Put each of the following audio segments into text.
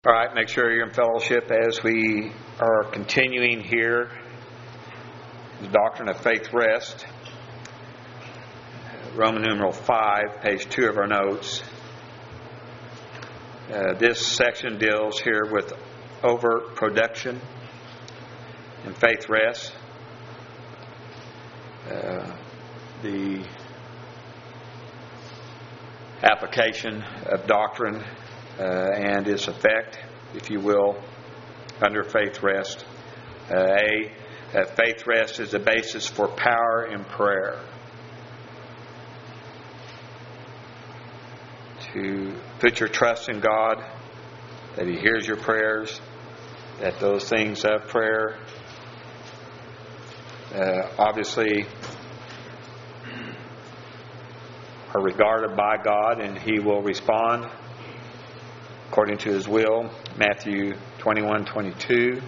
All right, make sure you're in fellowship as we are continuing here. The Doctrine of Faith Rest. Roman numeral 5, page 2 of our notes. This section deals here with overproduction and faith rest. The application of doctrine and its effect, if you will, under faith rest. Faith rest is the basis for power in prayer. To put your trust in God, that He hears your prayers, that those things of prayer obviously are regarded by God, and He will respond according to His will. Matthew 21:22.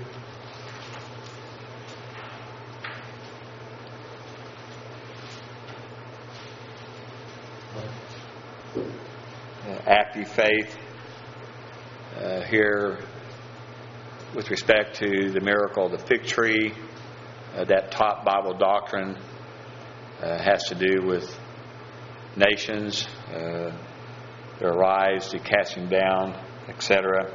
Active faith here with respect to the miracle of the fig tree, that top Bible doctrine has to do with nations, their rise, the casting down, etc.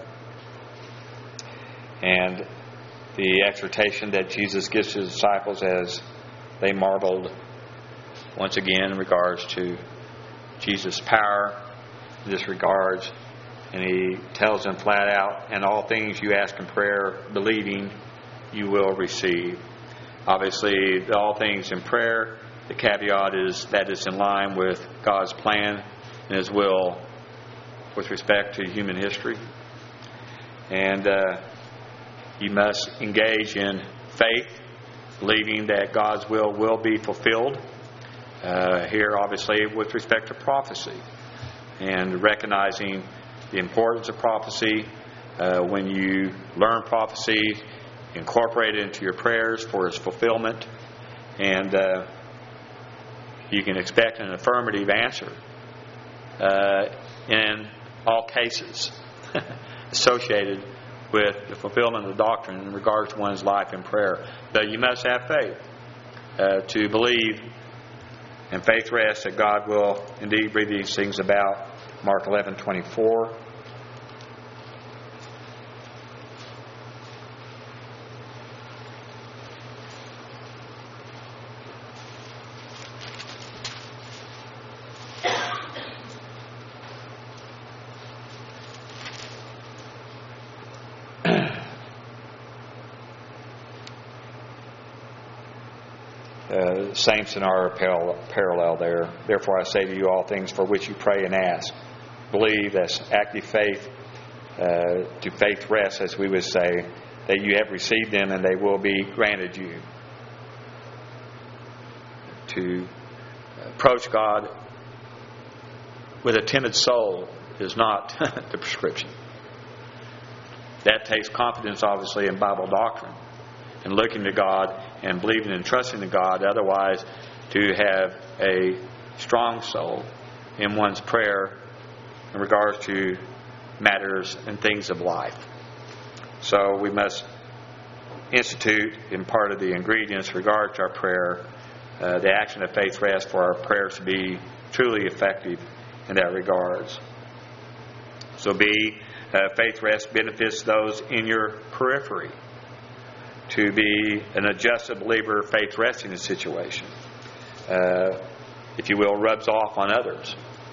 And the exhortation that Jesus gives to the disciples as they marveled once again in regards to Jesus' power, disregards, and He tells them flat out, "And all things you ask in prayer, believing, you will receive." Obviously, all things in prayer, the caveat is that it's in line with God's plan and His will with respect to human history. And you must engage in faith, believing that God's will be fulfilled. Here, obviously, with respect to prophecy, and recognizing the importance of prophecy. When you learn prophecy, incorporate it into your prayers for its fulfillment, and you can expect an affirmative answer in all cases associated with the fulfillment of the doctrine in regards to one's life in prayer. But you must have faith to believe, and faith rest that God will indeed bring these things about. Mark 11:24. Saints in our parallel there. Therefore I say to you, all things for which you pray and ask, believe, as active faith, to faith rest, as we would say, that you have received them and they will be granted you. To approach God with a timid soul is not the prescription. That takes confidence, obviously, in Bible doctrine and looking to God and believing and trusting in God. Otherwise, to have a strong soul in one's prayer in regards to matters and things of life. So we must institute, in part of the ingredients regard to our prayer, the action of faith rest for our prayers to be truly effective in that regards. So faith rest benefits those in your periphery. To be an adjusted believer, faith resting in a situation, if you will, rubs off on others.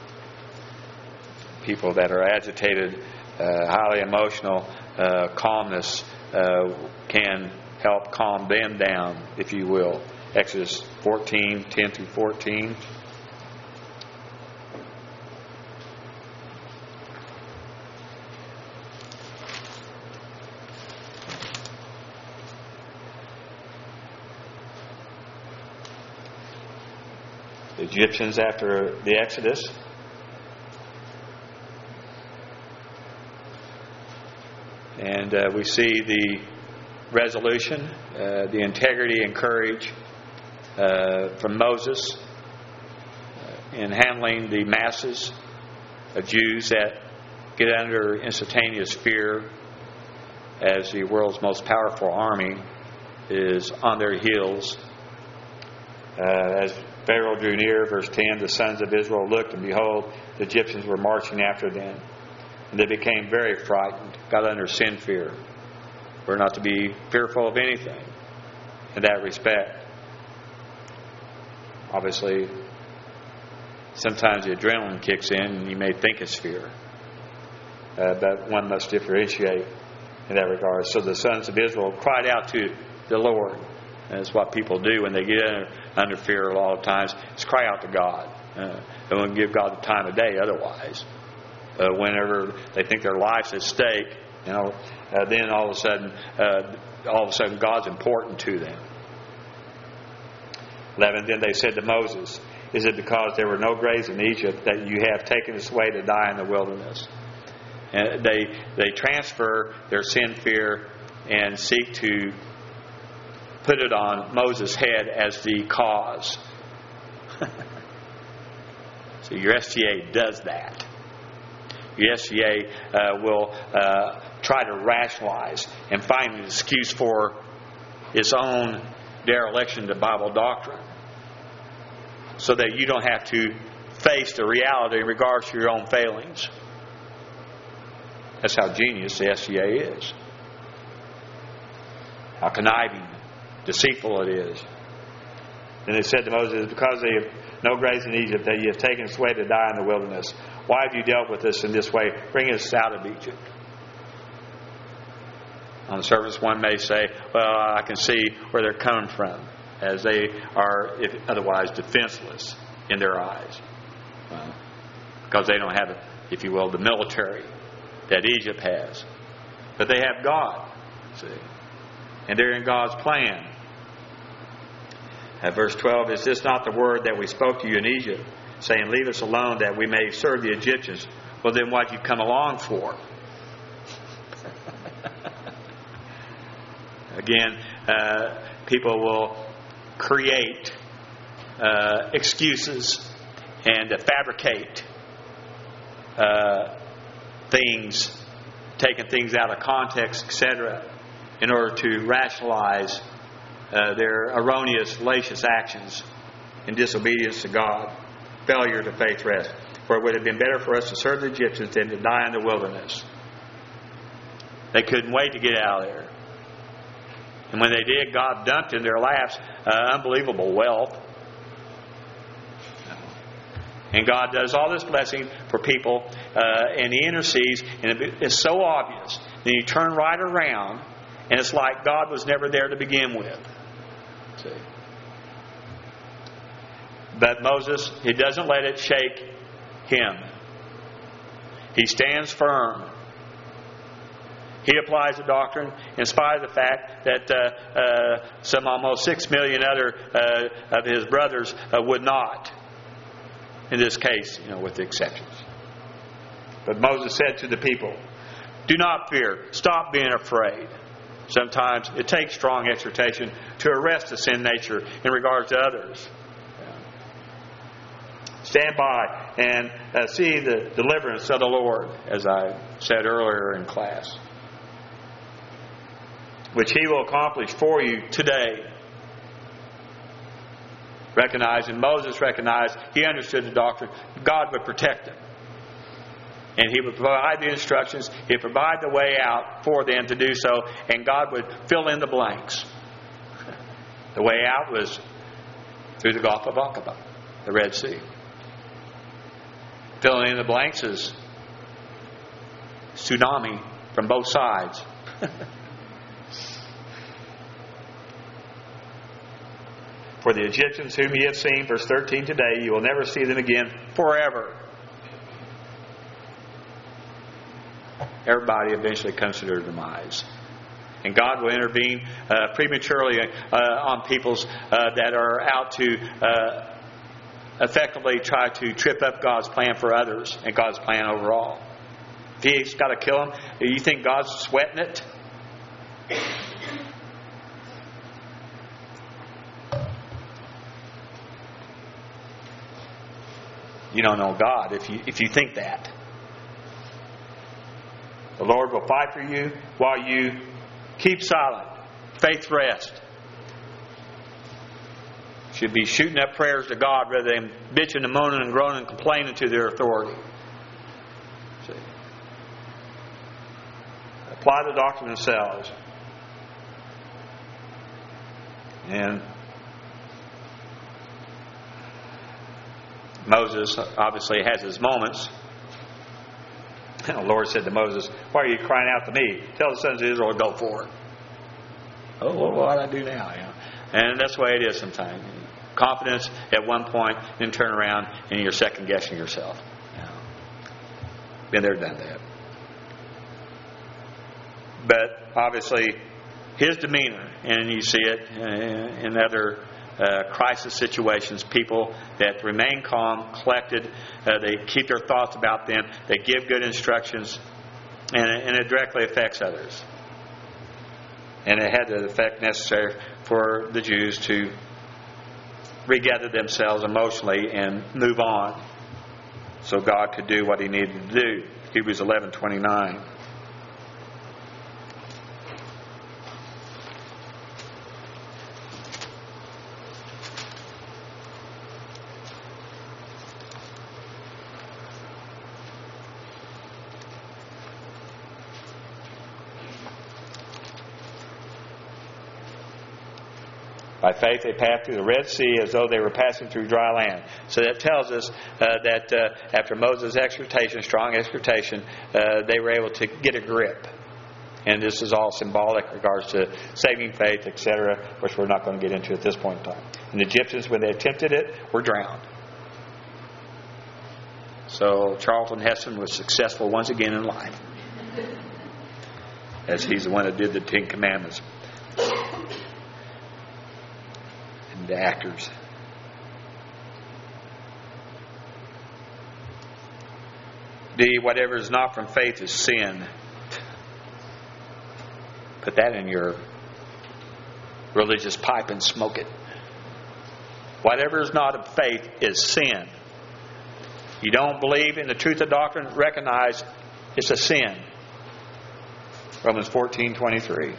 People that are agitated, highly emotional, calmness can help calm them down, if you will. Exodus 14:10 through 14. The Egyptians after the Exodus, and we see the resolution, the integrity and courage from Moses in handling the masses of Jews that get under instantaneous fear as the world's most powerful army is on their heels. As Pharaoh drew near, verse 10, the sons of Israel looked, and behold, the Egyptians were marching after them. And they became very frightened, got under sin fear. We're not to be fearful of anything in that respect. Obviously, sometimes the adrenaline kicks in and you may think it's fear. But one must differentiate in that regard. So the sons of Israel cried out to the Lord. And that's what people do when they get under fear a lot of times, is cry out to God. They won't give God the time of day otherwise. Whenever they think their life's at stake, then all of a sudden God's important to them. 11, then they said to Moses, is it because there were no graves in Egypt that you have taken us away to die in the wilderness? And they transfer their sin fear and seek to put it on Moses' head as the cause. So your SGA does that. Your SGA will try to rationalize and find an excuse for its own dereliction to Bible doctrine, so that you don't have to face the reality in regards to your own failings. That's how genius the SGA is. How conniving, deceitful it is. And they said to Moses, because they have no graves in Egypt, that you have taken us away to die in the wilderness. Why have you dealt with us in this way? Bring us out of Egypt. On the surface, one may say, well, I can see where they're coming from, as they are otherwise defenseless in their eyes. Because they don't have, if you will, the military that Egypt has. But they have God, see. And they're in God's plan. At verse 12, is this not the word that we spoke to you in Egypt, saying, leave us alone that we may serve the Egyptians? Well, then what'd you come along for? Again, people will create excuses and fabricate things, taking things out of context, etc., in order to rationalize their erroneous, fallacious actions in disobedience to God, failure to faith rest. For it would have been better for us to serve the Egyptians than to die in the wilderness. They couldn't wait to get out of there. And when they did, God dumped in their laps unbelievable wealth. And God does all this blessing for people, and He intercedes, and it's so obvious. Then you turn right around, and it's like God was never there to begin with. See? But Moses, he doesn't let it shake him. He stands firm. He applies the doctrine in spite of the fact that some almost 6 million other of his brothers would not. In this case, with the exceptions. But Moses said to the people, do not fear. Stop being afraid. Sometimes it takes strong exhortation to arrest the sin nature in regards to others. Stand by and see the deliverance of the Lord, as I said earlier in class, which He will accomplish for you today. Recognizing, Moses recognized, he understood the doctrine, God would protect them. And He would provide the instructions, He'd provide the way out for them to do so, and God would fill in the blanks. The way out was through the Gulf of Aqaba, the Red Sea. Filling in the blanks is tsunami from both sides. For the Egyptians whom ye have seen, verse 13 today, you will never see them again forever. Everybody eventually comes to their demise. And God will intervene prematurely on peoples that are out to effectively try to trip up God's plan for others and God's plan overall. If He's got to kill them, do you think God's sweating it? You don't know God if you think that. The Lord will fight for you while you keep silent. Faith rest. Should be shooting up prayers to God rather than bitching and moaning and groaning and complaining to their authority. See? Apply the doctrine themselves. And Moses obviously has his moments. And the Lord said to Moses, "Why are you crying out to me? Tell the sons of Israel to go forward." Oh, what do I do now? You know? And that's the way it is sometimes. Confidence at one point, then turn around and you're second guessing yourself. You know? Been there, done that. But obviously, his demeanor, and you see it in other crisis situations, people that remain calm, collected, they keep their thoughts about them, they give good instructions, and it directly affects others. And it had the effect necessary for the Jews to regather themselves emotionally and move on so God could do what He needed to do. Hebrews 11:29. By faith they passed through the Red Sea as though they were passing through dry land. So that tells us that after Moses' exhortation, strong exhortation, they were able to get a grip. And this is all symbolic in regards to saving faith, etc., which we're not going to get into at this point in time. And the Egyptians, when they attempted it, were drowned. So Charlton Heston was successful once again in life, as he's the one that did the Ten Commandments. The actors. Whatever is not from faith is sin. Put that in your religious pipe and smoke it. Whatever is not of faith is sin. You don't believe in the truth of doctrine, recognize it's a sin. Romans 14:23.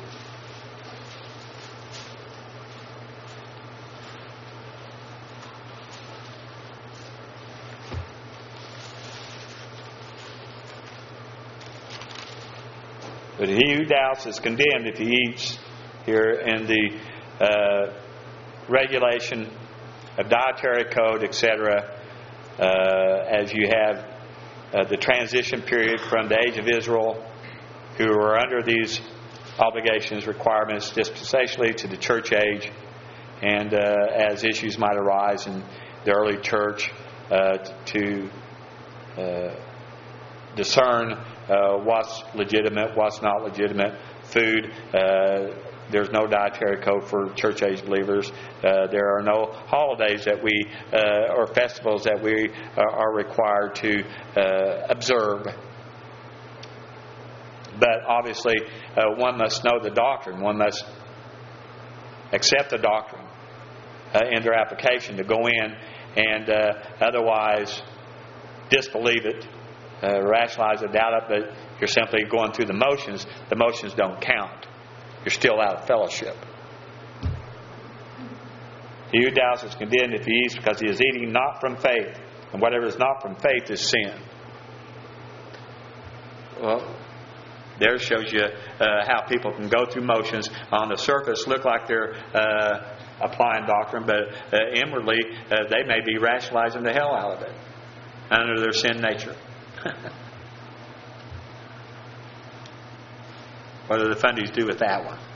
But he who doubts is condemned if he eats, here in the regulation of dietary code, etc., as you have the transition period from the age of Israel, who are under these obligations, requirements, dispensationally to the church age, and as issues might arise in the early church to discern what's legitimate, what's not legitimate. Food, there's no dietary code for church age believers. There are no holidays that we or festivals that we are required to observe. But obviously, one must know the doctrine. One must accept the doctrine in their application to go in, and otherwise disbelieve it. Rationalize it, doubt it, but you're simply going through the motions. The motions don't count. You're still out of fellowship. He who doubts is condemned if he eats, because he is eating not from faith. And whatever is not from faith is sin. Well, there shows you how people can go through motions. On the surface, look like they're applying doctrine, but inwardly, they may be rationalizing the hell out of it under their sin nature. What do the fundies do with that one?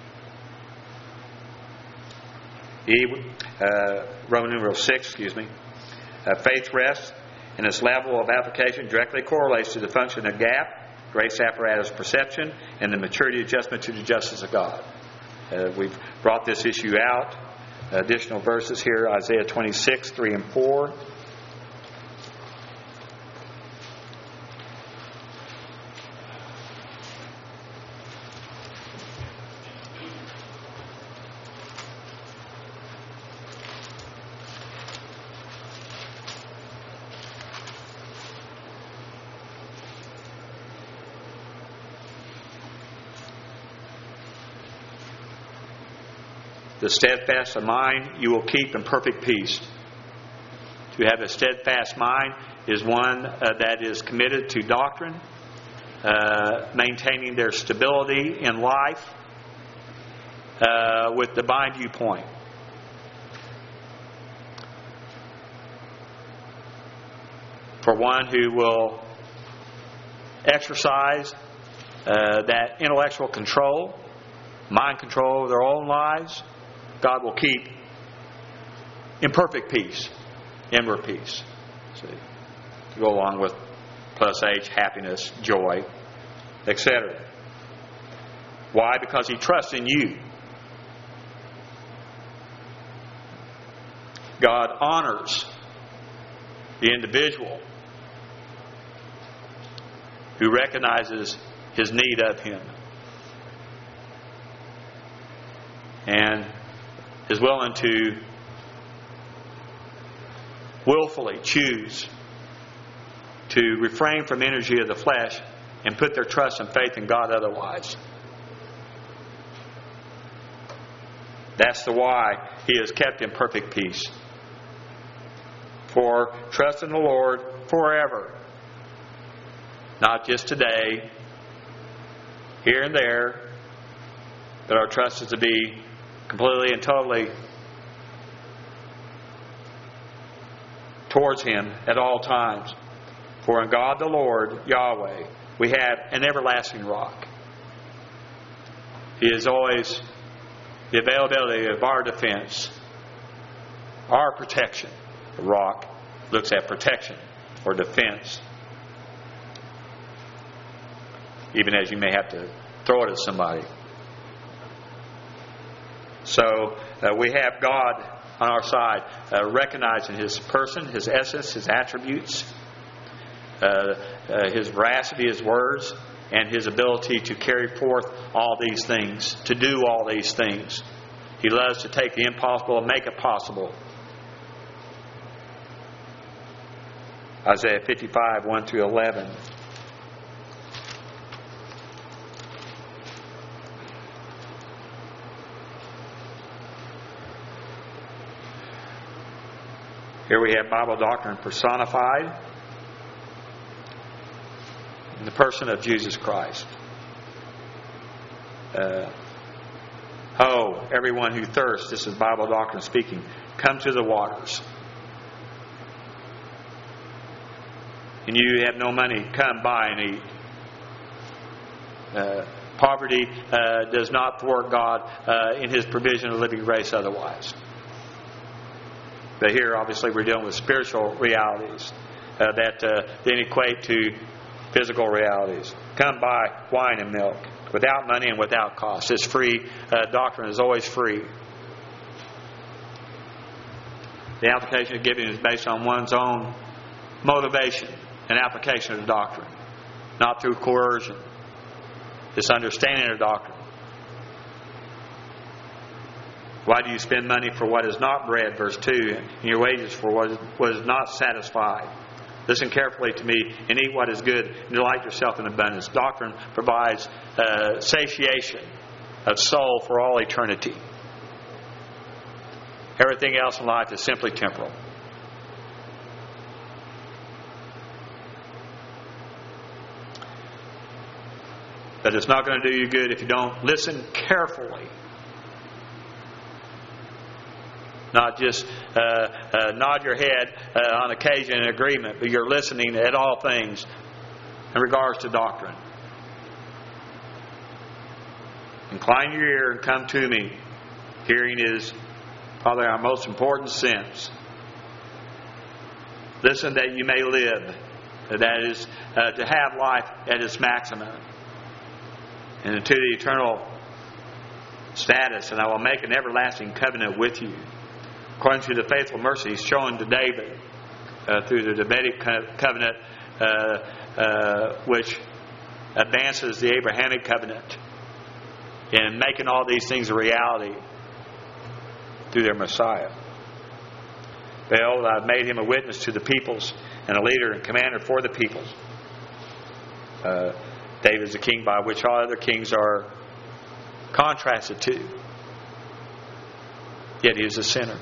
Roman numeral 6, faith rests in its level of application directly correlates to the function of gap, grace apparatus perception, and the maturity adjustment to the justice of God. We've brought this issue out. Additional verses here, Isaiah 26, 3 and 4. the steadfast of mind you will keep in perfect peace. To have a steadfast mind is one that is committed to doctrine, maintaining their stability in life with divine viewpoint. For one who will exercise that intellectual control, mind control of their own lives, God will keep in perfect peace, inward peace. See, to go along with plus H, happiness, joy, etc. Why? Because He trusts in you. God honors the individual who recognizes his need of Him and is willing to willfully choose to refrain from energy of the flesh and put their trust and faith in God otherwise. That's the why He is kept in perfect peace. For trust in the Lord forever. Not just today, here and there, but our trust is to be completely and totally towards Him at all times. For in God the Lord, Yahweh, we have an everlasting rock. He is always the availability of our defense, our protection. The rock looks at protection or defense. Even as you may have to throw it at somebody. So we have God on our side, recognizing His person, His essence, His attributes, His veracity, His words, and His ability to carry forth all these things, to do all these things. He loves to take the impossible and make it possible. Isaiah 55, 1 through 11. Here we have Bible doctrine personified in the person of Jesus Christ. Oh, everyone who thirsts, this is Bible doctrine speaking, come to the waters. And you have no money, come buy and eat. Poverty does not thwart God in His provision of living grace otherwise. But here, obviously, we're dealing with spiritual realities that then equate to physical realities. Come buy wine and milk without money and without cost. It's free. Doctrine is always free. The application of giving is based on one's own motivation and application of the doctrine, not through coercion. It's understanding of doctrine. Why do you spend money for what is not bread, verse 2, and your wages for what is not satisfied? Listen carefully to me and eat what is good and delight yourself in abundance. Doctrine provides satiation of soul for all eternity. Everything else in life is simply temporal. But it's not going to do you good if you don't listen carefully. Not just nod your head on occasion in agreement, but you're listening at all things in regards to doctrine. Incline your ear and come to me. Hearing is probably our most important sense. Listen that you may live. That is to have life at its maximum. And into the eternal status. And I will make an everlasting covenant with you. According to the faithful mercies shown to David through the Davidic covenant, which advances the Abrahamic covenant in making all these things a reality through their Messiah. Behold, I have made him a witness to the peoples and a leader and commander for the peoples. David is the king by which all other kings are contrasted to. yet he is a sinner.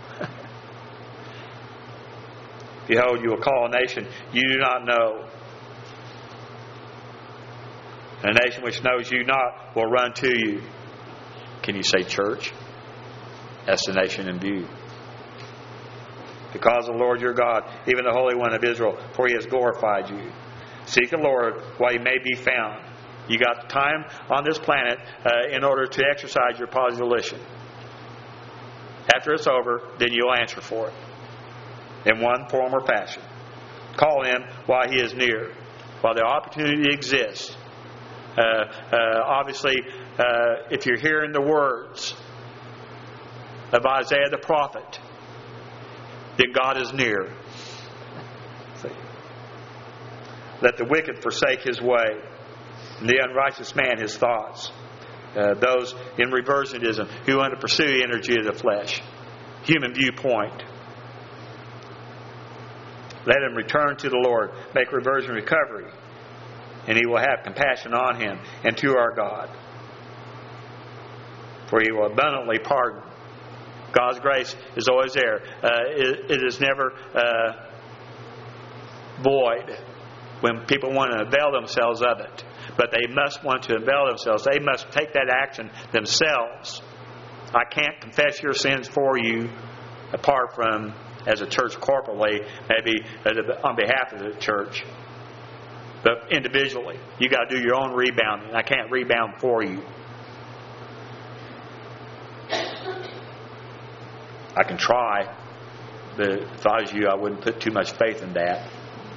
Behold, you will call a nation you do not know. And a nation which knows you not will run to you. Can you say church? That's the nation in view. Because of the Lord your God, even the Holy One of Israel, for he has glorified you. Seek the Lord while he may be found. You got time on this planet in order to exercise your positive volition. After it's over, then you'll answer for it in one form or fashion. Call him while he is near, while the opportunity exists. Obviously, if you're hearing the words of Isaiah the prophet, then God is near. See? Let the wicked forsake his way, and the unrighteous man his thoughts. Those in reversionism who want to pursue the energy of the flesh, human viewpoint. Let him return to the Lord, make reversion recovery, and he will have compassion on him and to our God. For he will abundantly pardon. God's grace is always there. It is never void when people want to avail themselves of it. But they must want to avail themselves. They must take that action themselves. I can't confess your sins for you apart from as a church corporately, maybe on behalf of the church. But individually, you got to do your own rebounding. I can't rebound for you. I can try, but if I was you, I wouldn't put too much faith in that.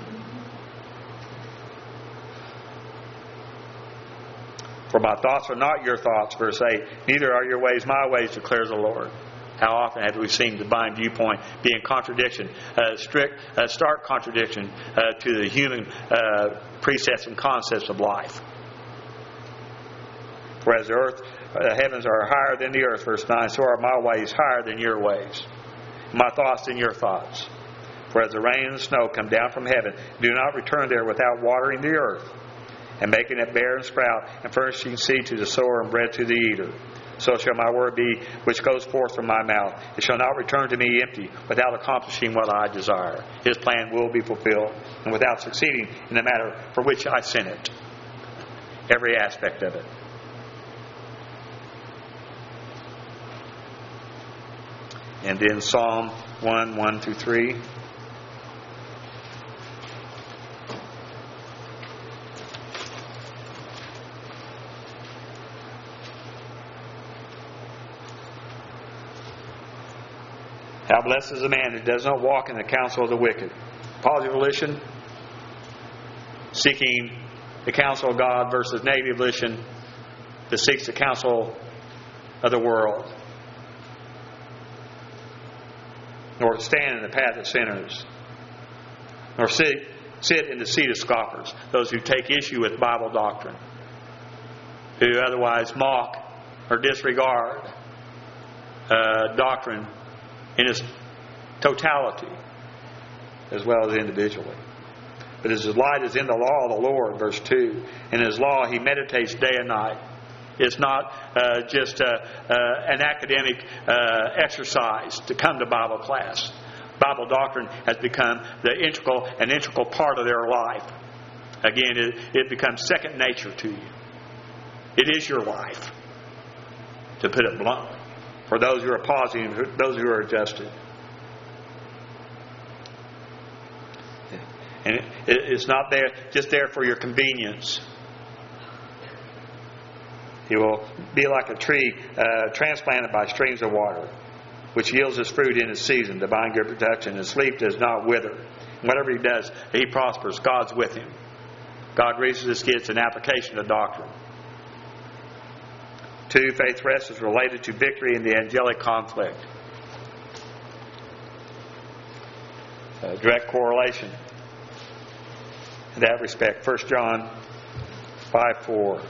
For my thoughts are not your thoughts, verse 8. Neither are your ways my ways, declares the Lord. How often have we seen divine viewpoint be in contradiction, stark contradiction to the human precepts and concepts of life? For as the heavens are higher than the earth, verse 9, so are my ways higher than your ways, my thoughts than your thoughts. For as the rain and the snow come down from heaven, do not return there without watering the earth, and making it bear and sprout, and furnishing seed to the sower and bread to the eater. So shall my word be which goes forth from my mouth. It shall not return to me empty, without accomplishing what I desire. His plan will be fulfilled, and without succeeding in the matter for which I sent it. Every aspect of it. And then Psalm 1 through 3. How blessed is the man who does not walk in the counsel of the wicked. Positive volition, seeking the counsel of God, versus negative volition that seeks the counsel of the world. Nor stand in the path of sinners. Nor sit in the seat of scoffers, those who take issue with Bible doctrine, who otherwise mock or disregard doctrine in its totality, as well as individually. But his delight is in the law of the Lord, verse 2. In his law he meditates day and night. It's not just an academic exercise to come to Bible class. Bible doctrine has become the integral part of their life. Again, it becomes second nature to you. It is your life, to put it bluntly. For those who are positive, those who are adjusted. And it's not there just there for your convenience. He will be like a tree transplanted by streams of water, which yields its fruit in its season, divine good protection. His sleep does not wither. And whatever he does, he prospers. God's with him. God raises his kids in application of doctrine. 2, faith rest is related to victory in the angelic conflict. Direct correlation in that respect. 1 John 5:4.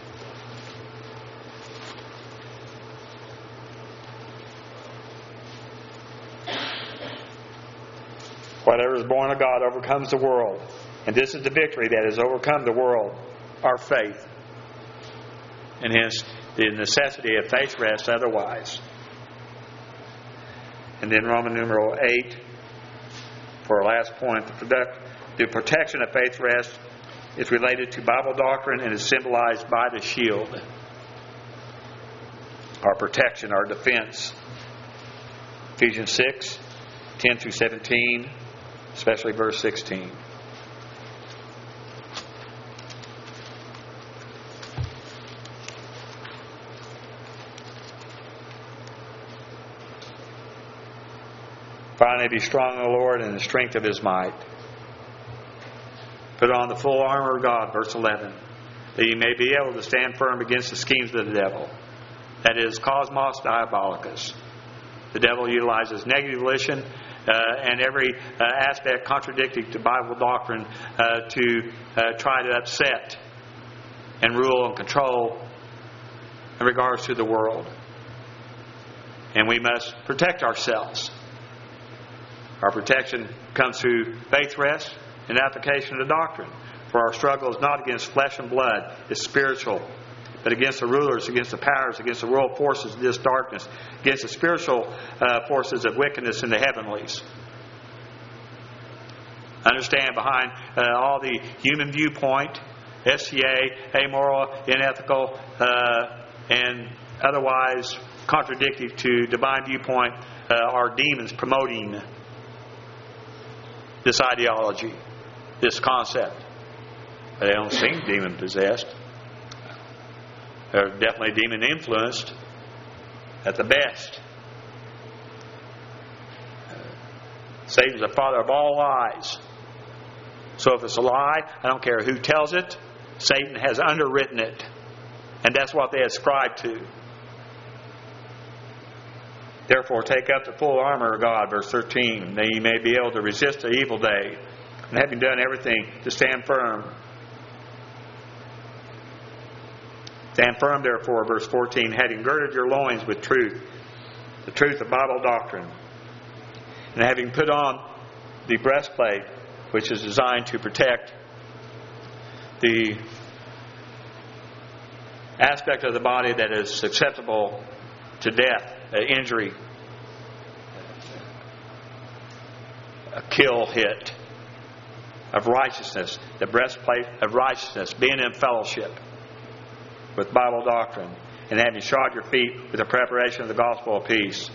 Whatever is born of God overcomes the world. And this is the victory that has overcome the world, our faith. And hence the necessity of faith rest otherwise. And then Roman numeral 8, for our last point, the protection of faith rest is related to Bible doctrine and is symbolized by the shield. Our protection, our defense. Ephesians 6, 10 through 17, especially verse 16. Finally, be strong in the Lord and the strength of His might. Put on the full armor of God, verse 11, that you may be able to stand firm against the schemes of the devil. That is, cosmos diabolicus. The devil utilizes negative volition and every aspect contradicting to Bible doctrine to try to upset and rule and control in regards to the world. And we must protect ourselves. Our protection comes through faith rest and application of the doctrine. For our struggle is not against flesh and blood, it's spiritual. But against the rulers, against the powers, against the world forces of this darkness, against the spiritual forces of wickedness in the heavenlies. Understand behind all the human viewpoint, SCA, amoral, unethical, and otherwise contradictory to divine viewpoint, are demons promoting this ideology, this concept. They don't seem demon possessed. They're definitely demon influenced at the best. Satan's the father of all lies. So if it's a lie, I don't care who tells it, Satan has underwritten it. And that's what they ascribe to. Therefore, take up the full armor of God, verse 13, that ye may be able to resist the evil day, and having done everything, to stand firm. Stand firm, therefore, verse 14, having girded your loins with truth, the truth of Bible doctrine, and having put on the breastplate, which is designed to protect the aspect of the body that is susceptible to death, injury, a kill hit, of righteousness, the breastplate of righteousness, being in fellowship with Bible doctrine, and having shod your feet with the preparation of the gospel of peace.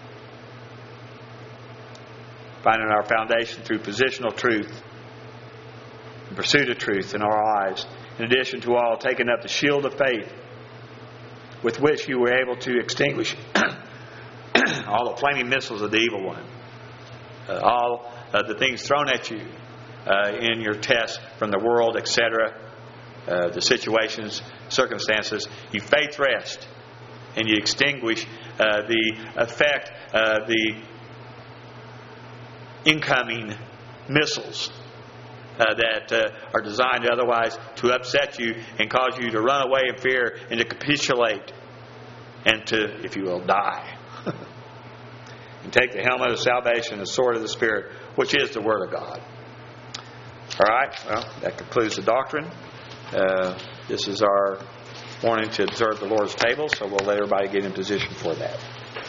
Finding our foundation through positional truth, and pursuit of truth in our lives. In addition to all, taking up the shield of faith, with which you were able to extinguish all the flaming missiles of the evil one. All the things thrown at you in your test from the world, etc. The situations, circumstances. You faith rest and you extinguish the effect, the incoming missiles that are designed otherwise to upset you and cause you to run away in fear and to capitulate and to, if you will, die. And take the helmet of salvation, the sword of the Spirit, which is the Word of God. All right, well, that concludes the doctrine. This is our morning to observe the Lord's table, so we'll let everybody get in position for that.